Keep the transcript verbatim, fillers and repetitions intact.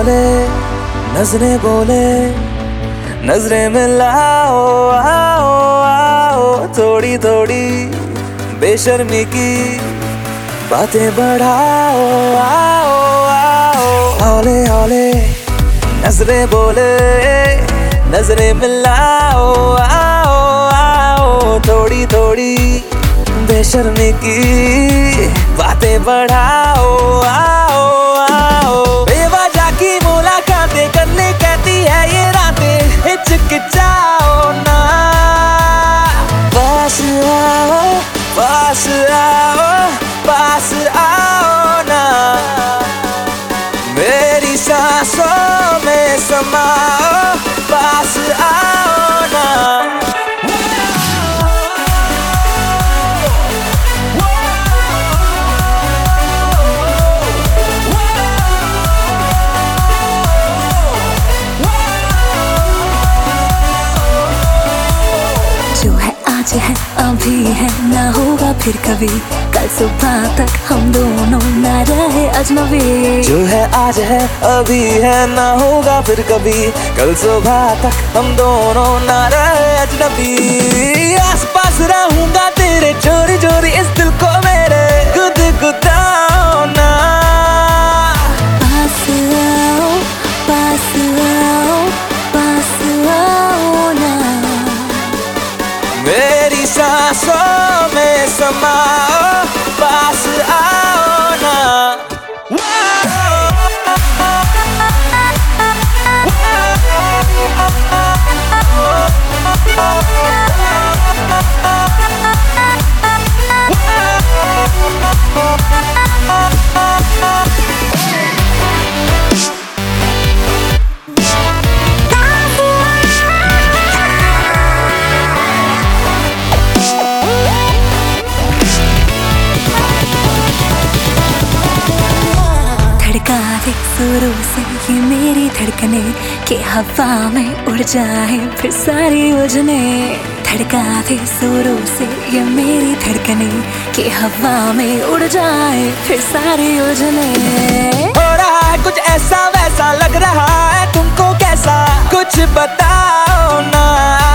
बोले नजरें बोले नजरें मिलाओ आओ आओ थोड़ी थोड़ी बेशर्मी की बातें बढ़ाओ आओ आओ हौले हौले नजरें बोले नजरें मिलाओ आओ आओ थोड़ी थोड़ी बेशर्मी की बातें बढ़ाओ आओ आओ बेवजह की मुलाकातें करने कहती है ये रातें हिचकिचाओ ना पास आओ पास आओ पास आओ ना मेरी सांसों में समाओ पास आओ ना जो है आज है अभी है ना होगा फिर कभी कल सुबह तक हम दोनों ना रहे अजनबी जो है आज है अभी है ना होगा फिर कभी कल सुबह तक हम दोनों ना रहे अजनबी आस पास रहूंगा तेरे चोरी चोरी इस दिल को मेरे गुद गुदाओ ना पास आओ पास आओ पास आओ ना मेरी सांसों में समाओ पास आओ ना धड़का दे सुरों से ये मेरी धड़कने के हवा में उड़ जाए फिर सारी उलझने धड़का दे सुरों से ये मेरी धड़कने के हवा में उड़ जाए फिर सारी उलझने हो रहा है कुछ ऐसा वैसा लग रहा है तुमको कैसा कुछ बताओ ना